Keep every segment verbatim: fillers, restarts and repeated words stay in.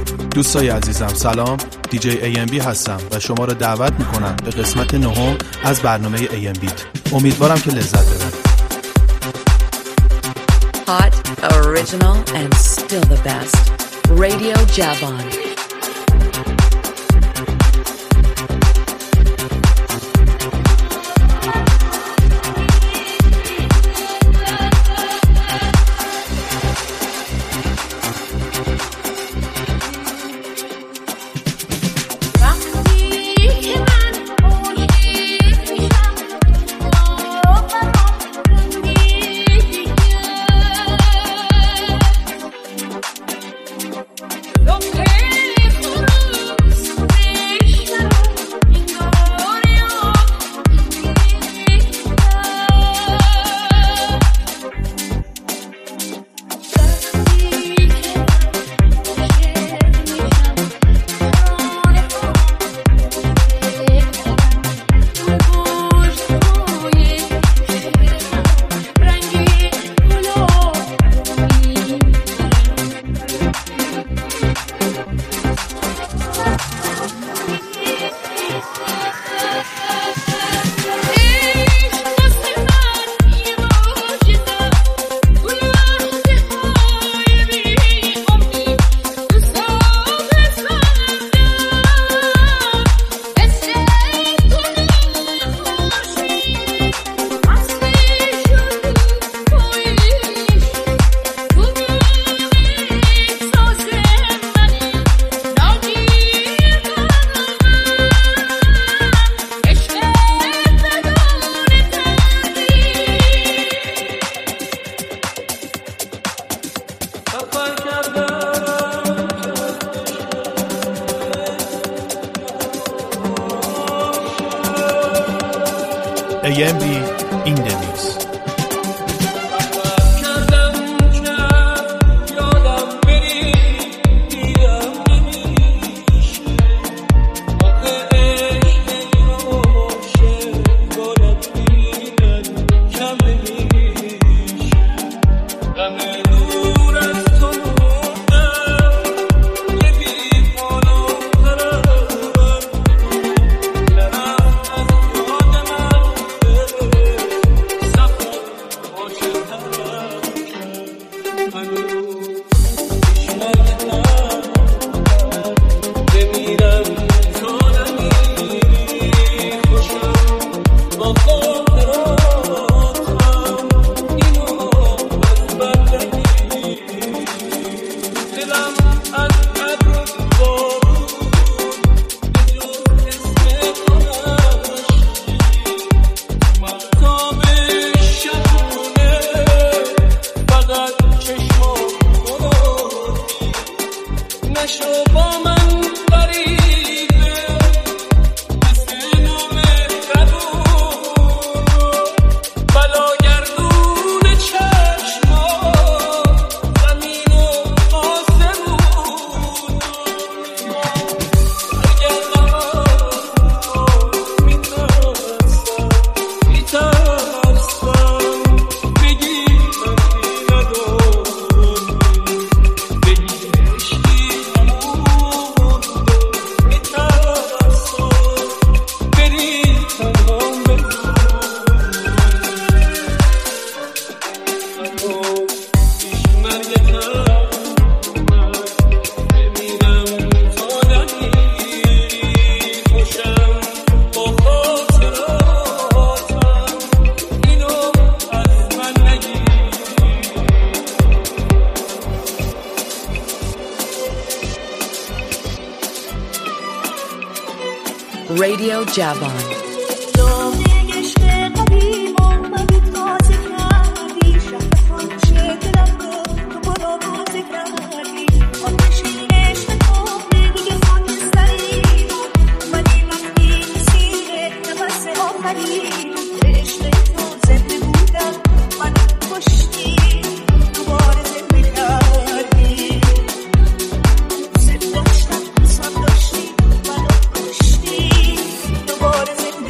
دوستای عزیزم سلام، دیجی ای ام بی هستم و شما را دعوت میکنم به قسمت نهم از برنامه ای ام بیت. امیدوارم که لذت ببرید. Hot, original and still the best. Radio Javon. ای ام بی این دنیز. Radio Javon. What is it?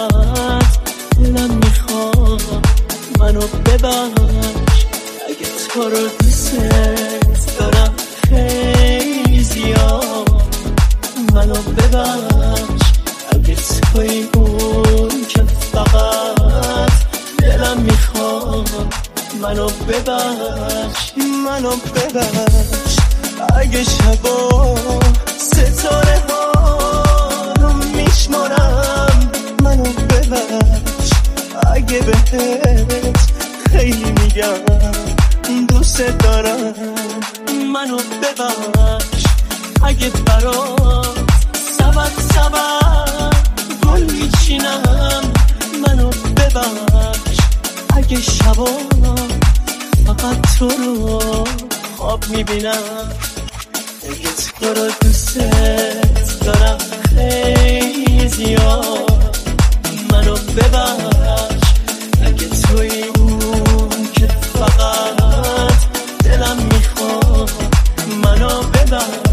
فقط دلم میخواد منو ببخش اگه تو رو دوست دارم خیلی زیاد منو ببخش اگه توی اون که فقط دلم میخواد منو ببخش منو ببخش اگه شبا ستاره ها رو میشمارم منو ببخش اگه بهت خیلی میگم دوست دارم منو ببخش اگه برات سبب سبب گل میچینم منو ببخش اگه شبا فقط تو رو خواب میبینم اگه تو رو دوست دارم خیلی زیاد منو ببخش اگه توی اون که فقط دلم میخواد منو ببخش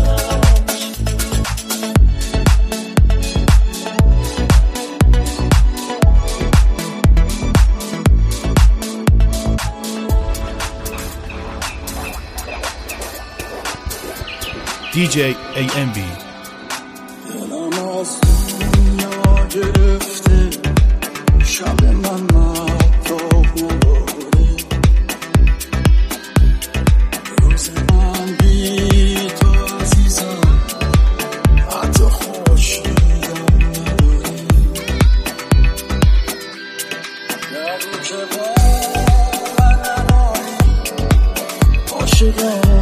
دی جی ای ام بی. دلم از دنیا گرفته شب من مطاق نداره روز من بی تو عزیزم حتی خورشیدم نداره نگو که باور نداری عاشقم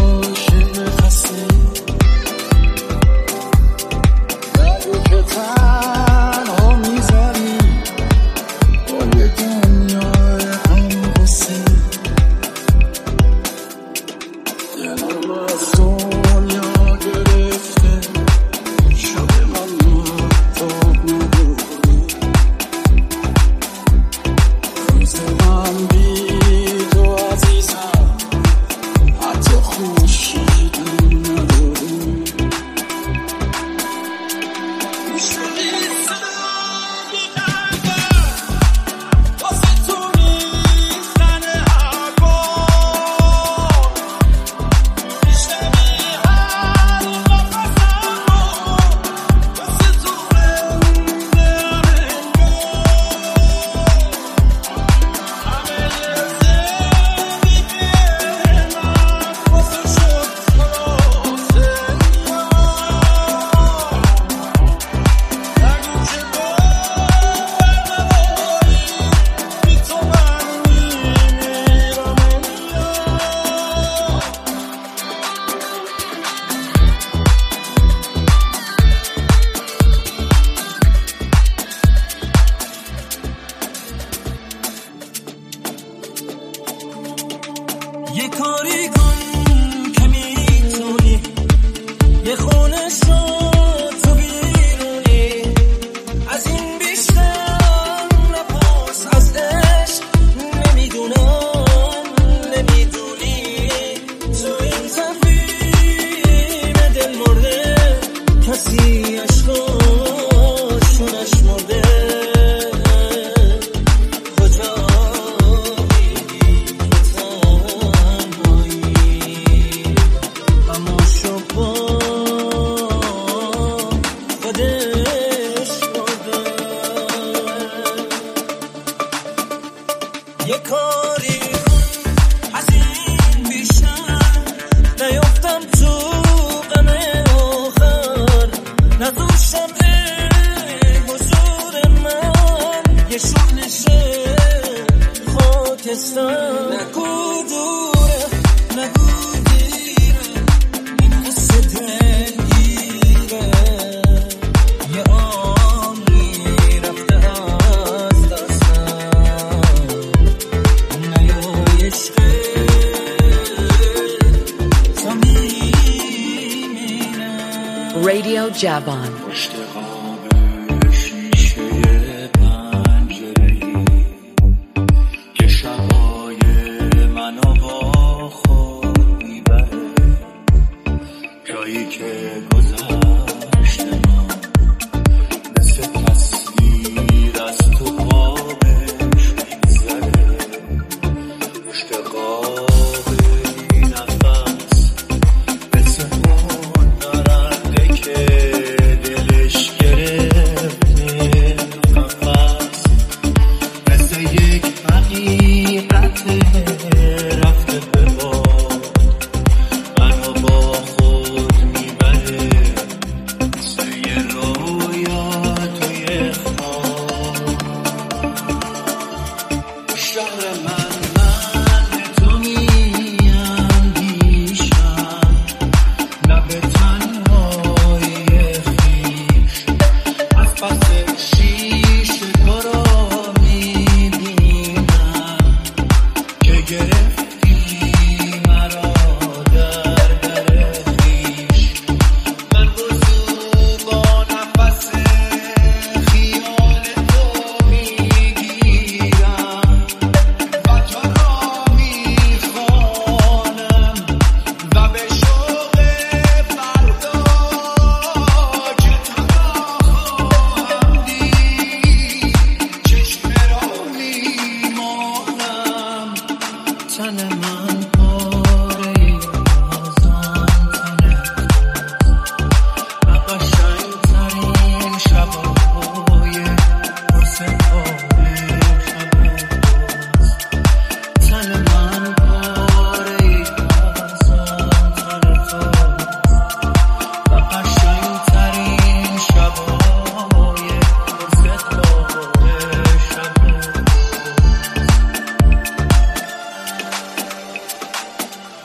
یه کاری کن که میتونی یه خونه شد تو بیرونی از این بیشتر نپرس از عشق نمیدونم نمیدونی تو این تفریم دل مرده کسی عشقاشون اشمرده یه کاری از این بیشتر نیفتم تو غم آخر نداشتم حضور من یه شغلشه خاکستر نگو دوره نگو دیره این قصه دلگیره یه عمری رفته از دستم Radio Javan. که گذشته ما مثل تصویر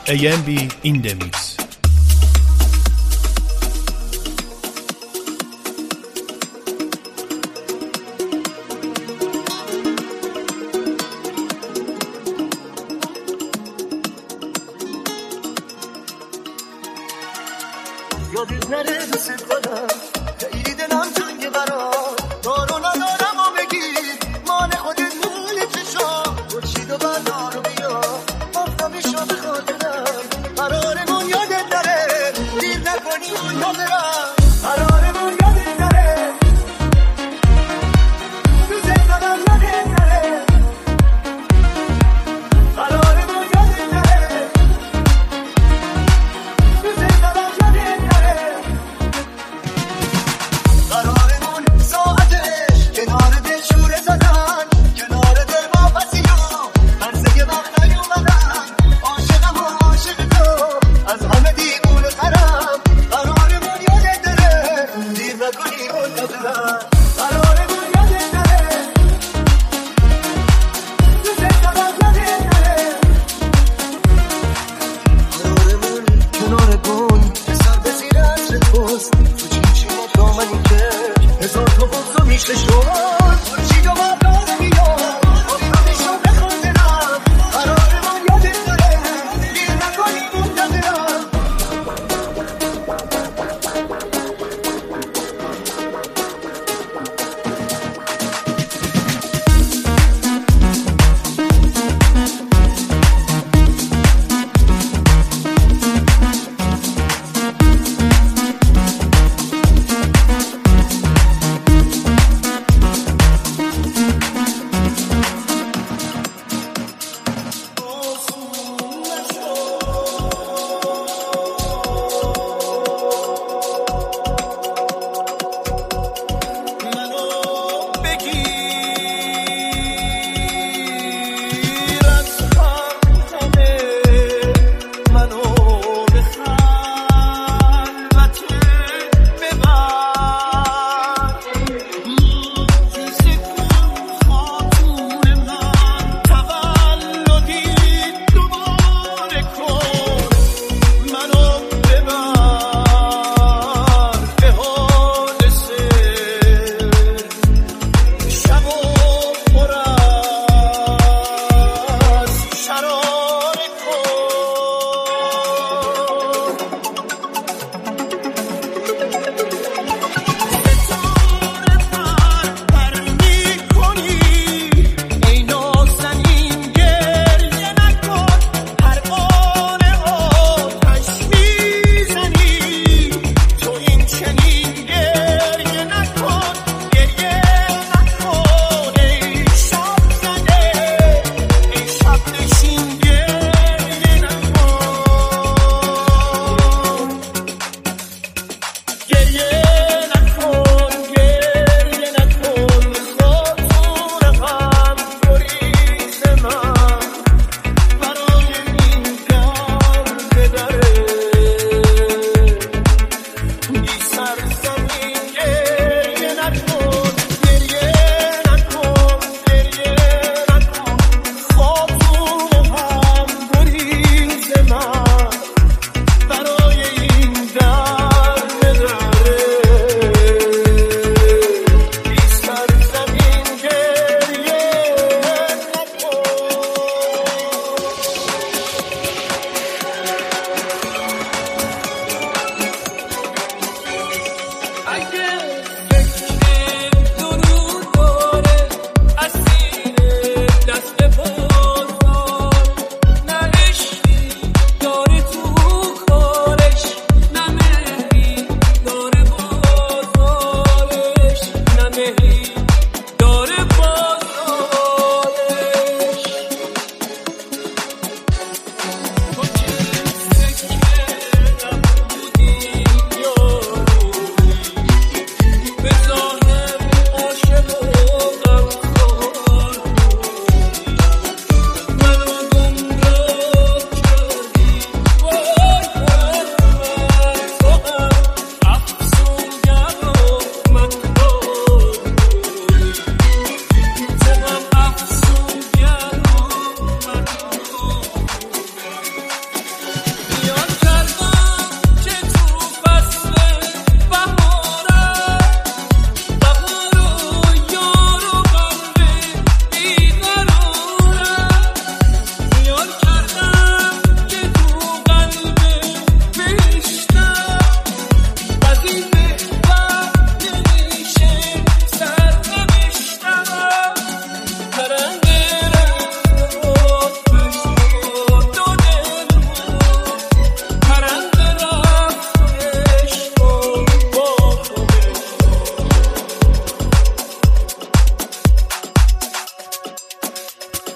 ای ام بی in the mix. یادت نره دوست کنم خیلی دلم تنگه برام دارو ندارم و بگیر مال خودت مال چشام برشید و بردار و بیا آفتابی شو به خاطرم قرارمون یادت نره دیر نکنی اون حاضرم قرارمون یادت نره دوست دارم یادت نره قرارمون یادت نره دوست دارم یادت نره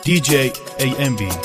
دی جی ای ام بی.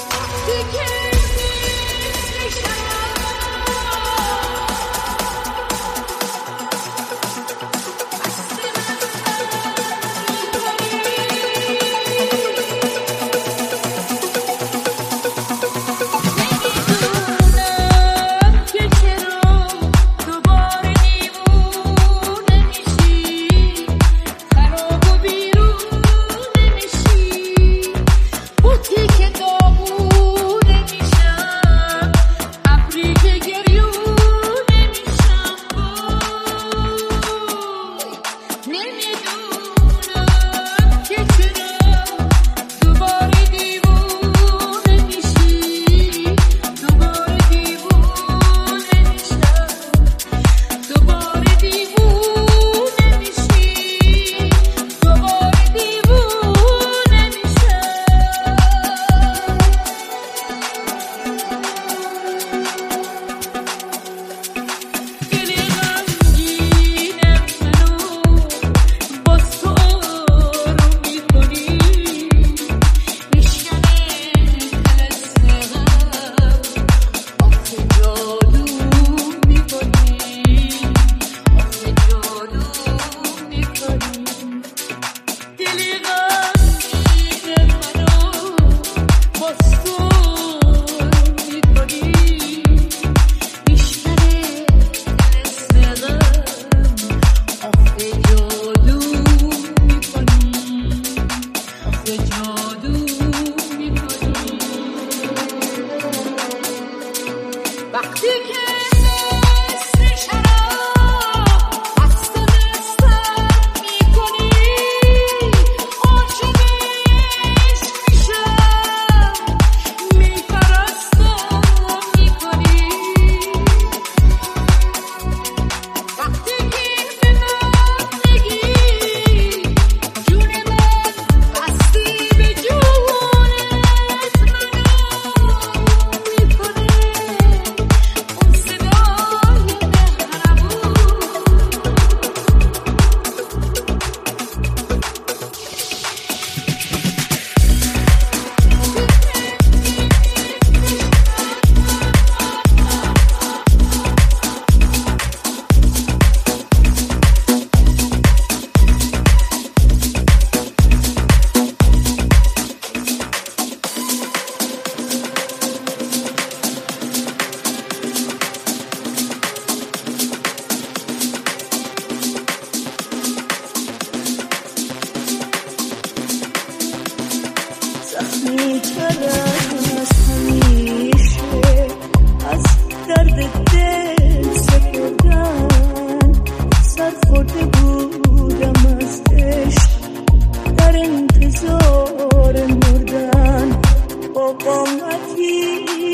در انتظار مردن با قامتی